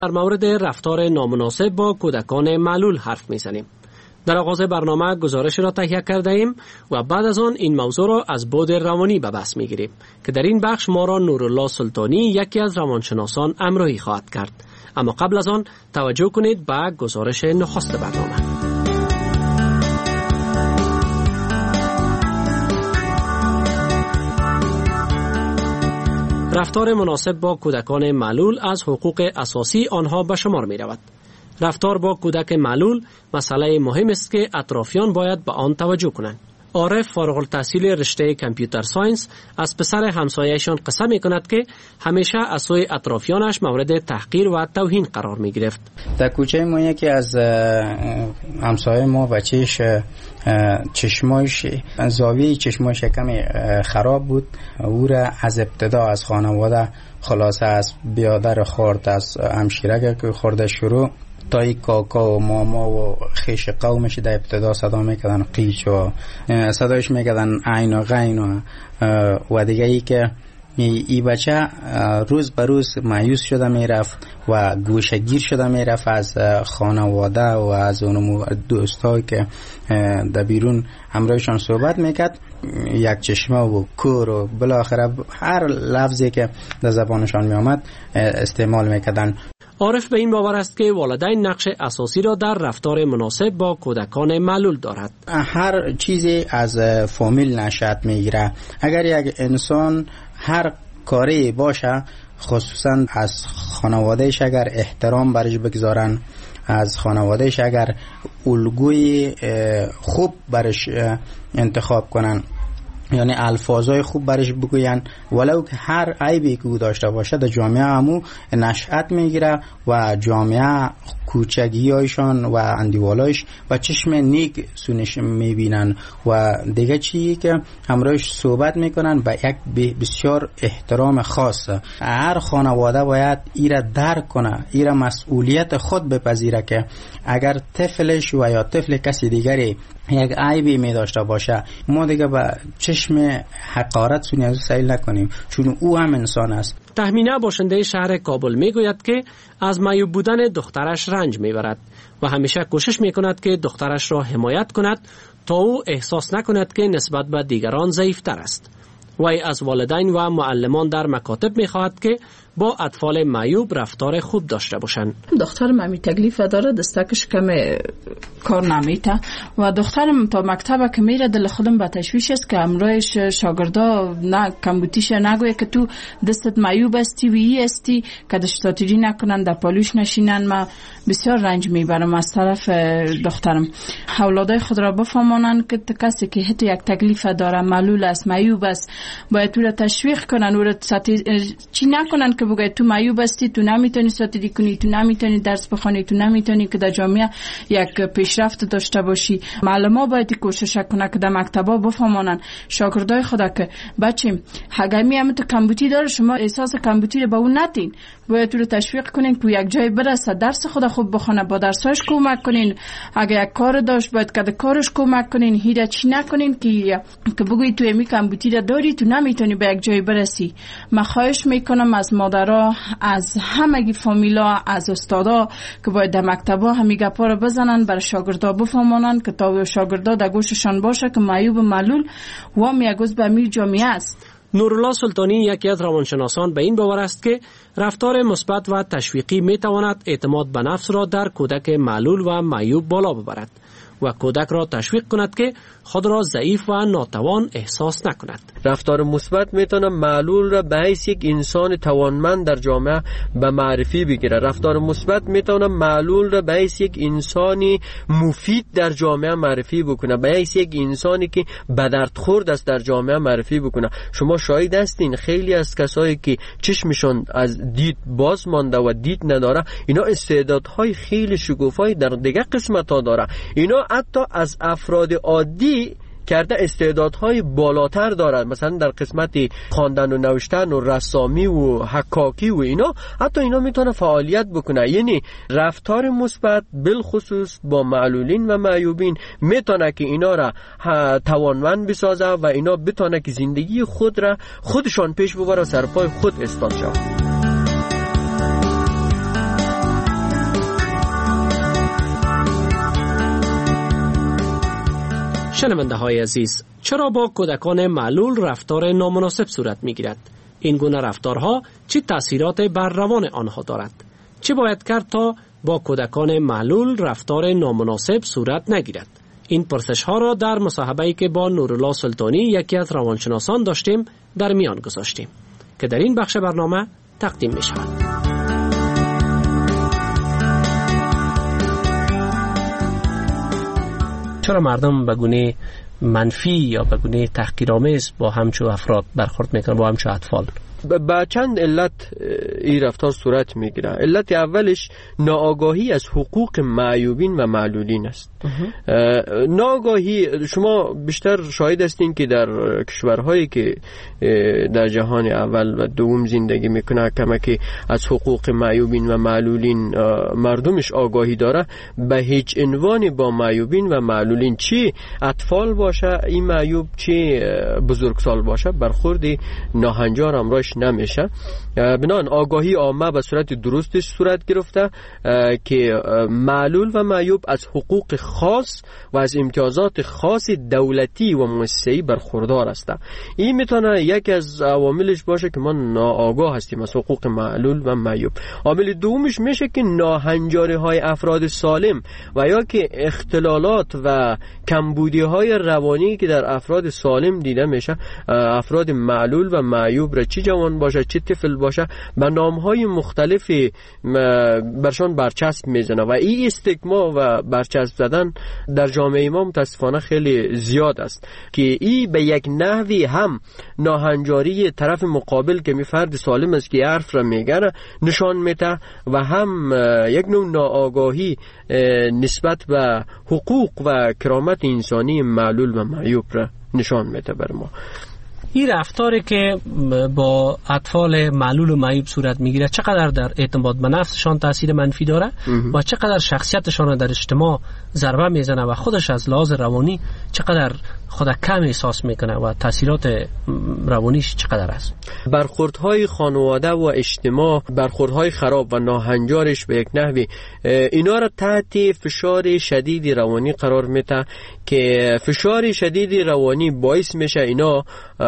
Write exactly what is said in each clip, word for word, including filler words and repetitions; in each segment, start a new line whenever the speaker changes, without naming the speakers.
در مورد رفتار نامناسب با کودکان معلول حرف میزنیم. در آغاز برنامه گزارش را تهیه کرده ایم و بعد از آن این موضوع را از بعد روانی به بحث میگیریم که در این بخش ما را نورالله سلطانی یکی از روانشناسان همراهی خواهد کرد. اما قبل از آن توجه کنید به گزارش نخست برنامه. رفتار مناسب با کودکان معلول از حقوق اساسی آنها به شمار می رود. رفتار با کودک معلول مسئله مهم است که اطرافیان باید به آن توجه کنند. عارف فارغ التحصیل رشته کامپیوتر ساینس از پسر همسایه‌شان قصه می کند که همیشه از سوی اطرافیانش مورد تحقیر و توهین قرار می گرفت.
در کوچه ما یکی از همسایه ما بچهش چشمایش زاویه چشمایش کمی خراب بود. او را از ابتدا از خانواده خلاصه از بیادر خورد، از همشیره که خورده شروع تا ای کاکا و ماما و خیش قومش در ابتدا صدا میکردن قیچ و صدایش میکردن عین و غین و, و دیگه ای که ای بچه روز به روز مایوس شده میرفت و گوشگیر شده میرفت از خانواده و از اون دوستایی که در بیرون همراهشان صحبت میکرد. یک چشمه و کور و بالاخره هر لفظی که در زبانشان میامد استعمال میکردن.
عارف به این باور است که والدین نقش اساسی را در رفتار مناسب با کودکان معلول دارد.
هر چیزی از فامیل نشأت میگیره. اگر یک انسان هر کاری باشه، خصوصا از خانوادهش اگر احترام برش بگذارن، از خانوادهش اگر الگوی خوب برش انتخاب کنن، یعنی الفاظای خوب برش بگوین، ولو که هر عیبی که او داشته باشه در جامعه همو نشأت میگیره و جامعه کوچگیایشان و اندیوالایش و چشم نیک سونش میبینن و دیگه چیزی که همراهش صحبت میکنن با یک بسیار احترام خاص. هر خانواده باید ایره درک کنه، ایره مسئولیت خود بپذیره که اگر طفلش و یا طفل کسی دیگری یک عیبی می داشته باشه، ما دیگه با چشم حقارت سونی از سیل نکنیم، چون او هم انسان است.
تهمینه باشنده شهر کابل می گوید که از معیوب بودن دخترش رنج می برد و همیشه کوشش می کند که دخترش را حمایت کند تا او احساس نکند که نسبت به دیگران ضعیفتر است. وی از والدین و معلمان در مکاتب می خواهد که با اطفال معیوب رفتار خوب داشته باشند.
دخترم همی تکلیف داره، دستکش کم کار نمیته و دخترم تا مکتب که میره دل خودم با تشویش است که امروز شاگردا نه کمبوتیش نگویه که تو دستت معیوب استی و ای استی که دشتاتیری نکنن در پالوش نشینن. ما بسیار رنج میبرم از طرف دخترم. اولادای خود را بفهمانن که کسی که حتی یک تکلیف داره، معلول است، معیوب است، باید تو را تشویق کنن، او را چی نکنن که بگه تو معیوب هستی، تو نمیتونی ساتیری کنی، تو نمیتونی درس بخونی، تو نمیتونی که در جامعه یک پیشرفت داشته باشی. معلمان باید کوشش کنن که در مکتبا بفهمانن شاگردای خدا که بچیم اگر میام تو کمبوتی داره، شما احساس کمبوتی رو به اون ندین، باید تو رو تشویق کنین که یک جای برسه، درس خدا خوب بخونه، با درساش کمک کنین. اگر یک کار داشت باید که کارش کمک کنین، هیچ چی نکنین که که بگوی تو امی کمبوتی رو داری، تو نمیتونی به یک جای برسی. من خواهش میکنم از مادرها، از همگی فامیلا، از استادا که باید در مکتبا همین گپا رو بزنن، برای شاگردا بفهمونن که تا شاگردا در گوششان باشه که معیوب و معلول و میگوز به می جامعه است.
نورالله سلطانی یکی از روانشناسان به این باور است که رفتار مثبت و تشویقی می تواند اعتماد به نفس را در کودک معلول و معیوب بالا ببرد و کودک را تشویق کند که خود را ضعیف و ناتوان احساس نکند.
رفتار مثبت میتونه معلول را به حیث یک انسان توانمند در جامعه به معرفی بگیره. رفتار مثبت میتونه معلول را به حیث یک انسانی مفید در جامعه معرفی بکنه، به حیث یک انسانی که به درد خورد است در جامعه معرفی بکنه. شما شاهد هستین خیلی از کسایی که چشمشون از دید باز مانده و دید نداره، اینا استعدادهای خیلی شگوفایی در دیگه قسمت‌ها داره. اینا حتی از افراد عادی کرده استعدادهای بالاتر دارد، مثلا در قسمت خواندن و نوشتن و رسامی و حکاکی و اینا، حتی اینا میتونه فعالیت بکنه. یعنی رفتار مثبت بالخصوص با معلولین و معیوبین میتونه که اینا را توانمند بسازه و اینا بتونه که زندگی خود را خودشان پیش ببره و سرپای خود استاد شود.
شنونده های عزیز، چرا با کودکان معلول رفتار نامناسب صورت می گیرد؟ این گونه رفتارها چه تأثیرات بر روان آنها دارد؟ چه باید کرد تا با کودکان معلول رفتار نامناسب صورت نگیرد؟ این پرسش ها را در مصاحبه‌ای که با نورالله سلطانی یکی از روانشناسان داشتیم در میان گذاشتیم که در این بخش برنامه تقدیم می شود. چرا مردم به گونه منفی یا به گونه تحقیرآمیز با همچو افراد برخورد میکنن، با همچو اطفال؟
با چند علت این رفتار صورت میگیره. علت اولش ناآگاهی از حقوق معیوبین و معلولین است. ناآگاهی، شما بیشتر شاهد هستین که در کشورهایی که در جهان اول و دوم زندگی میکنه کمکی از حقوق معیوبین و معلولین مردمش آگاهی داره، به هیچ عنوان با معیوبین و معلولین، چی اطفال باشه این معیوب چی بزرگسال باشه، برخورد ناهنجار امرایش نمیشه. بنابراین آگاهی عامه به صورت درستش صورت گرفته که معلول و معیوب از حقوق خاص و از امتیازات خاص دولتی و مؤسسه‌ای برخوردار است. این میتونه یکی از عواملش باشه که ما ناآگاه هستیم از حقوق معلول و معیوب. عامل دومش میشه که ناهنجاری های افراد سالم و یا که اختلالات و کمبودی های روانی که در افراد سالم دیده میشه، افراد معلول و معیوب را چه جوان باشه چه طفل باشه به نامهای مختلفی برشان برچسب میزنه و این استیگما و برچسب زدن در جامعه ما متاسفانه خیلی زیاد است که این به یک نحوی هم ناهنجاری طرف مقابل که می فرد سالم است که حرف را میگه نشان میده و هم یک نوع ناآگاهی نسبت به حقوق و کرامت انسانی معلول و معیوب را نشان میده بر ما.
این رفتاری که با اطفال معلول و معیوب صورت میگیره چقدر در اعتماد به نفسشان تاثیر منفی داره و چقدر شخصیتشان در اجتماع ضربه میزنه و خودش از لحاظ روانی چقدر خود کم احساس میکنه و تاثیرات روانیش چقدر است؟
برخوردهای خانواده و اجتماع، برخوردهای خراب و ناهنجارش به یک نحوی اینا را تحت فشار شدید روانی قرار میده که فشار شدید روانی باعث میشه اینا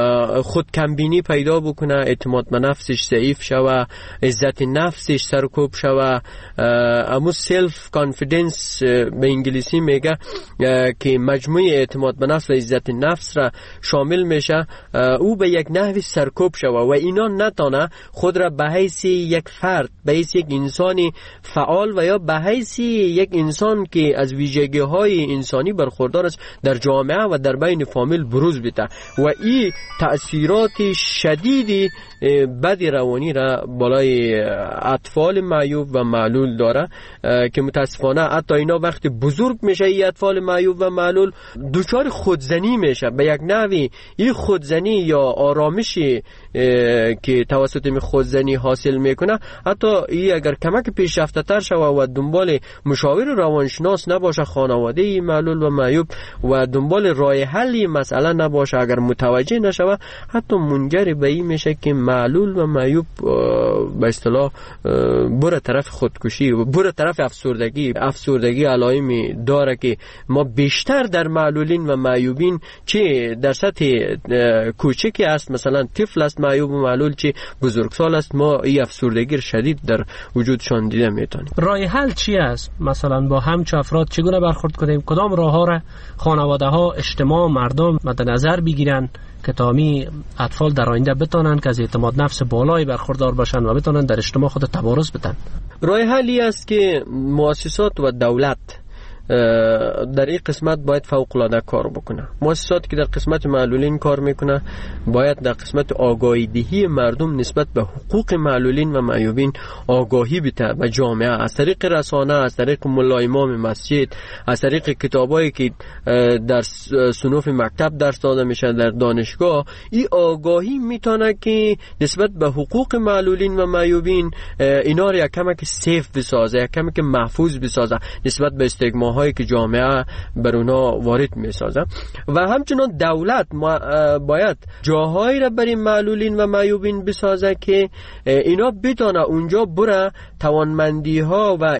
خود کمبینی پیدا بکنه، اعتماد به نفسش ضعیف شوه، عزت نفسش سرکوب شوه، امو سلف کانفیدنس به انگلیسی میگه که مجموعه اعتماد به نفس و عزت نفس را شامل میشه، او به یک نحوی سرکوب شوه و اینا نتانه خود را به حیث یک فرد، به حیث یک انسانی فعال و یا به حیث یک انسان که از ویژگی های انسانی برخوردار است در جامعه و در بین فامیل بروز بده و این تأثیرات شدیدی بد روانی را بالای اطفال معیوب و معلول داره که متاسفانه حتی اینا وقتی بزرگ میشه این اطفال معیوب و معلول دچار خودزنی میشه. به یک نحوی این خودزنی یا آرامشی که توسط می خودزنی حاصل میکنه، حتی این اگر کمک پیشرفته تر شوه و دنبال مشاور روانشناس نباشه خانواده معلول و معیوب و دنبال راه حلی مسئله نباشه، اگر متوجه نشوه، حتی منجر به این میشه که معلول و معیوب به اصطلاح بره طرف خودکشی و بره طرف افسردگی. افسردگی علائمی داره که ما بیشتر در معلولین و معیوبین چه در سطح کوچکی است، مثلا طفل است معیوب و معلول، چه بزرگسال است، ما این افسردگی شدید در وجودشان دیده میتونیم.
راه حل چی است؟ مثلا با همچو افراد چگونه برخورد کنیم؟ کدام راه ها را خانواده ها، اجتماع، مردم مد نظر بگیرن که تامی اطفال در آینده بتونن که از اعتماد نفس بالایی برخوردار باشن و بتونن در اجتماع خود تبارز بدن؟
راه حلی است که مؤسسات و دولت در این قسمت باید فوق العاده کار بکنه. مؤسساتی که در قسمت معلولین کار میکنه باید در قسمت آگاهی دهی مردم نسبت به حقوق معلولین و معیوبین آگاهی بده به جامعه، از طریق رسانه، از طریق ملا امام مسجد، از طریق کتابایی که در صنوف مکتب درس داده میشه در دانشگاه. این آگاهی میتونه که نسبت به حقوق معلولین و معیوبین اینا رو یک کمک سیف بسازه، یک کمک محفوظ بسازه نسبت به استیگما هایی که جامعه بر اونا وارد میسازه. و همچنان دولت باید جاهایی را برای معلولین و معیوبین بسازه که اینا بتونه اونجا بره توانمندی ها و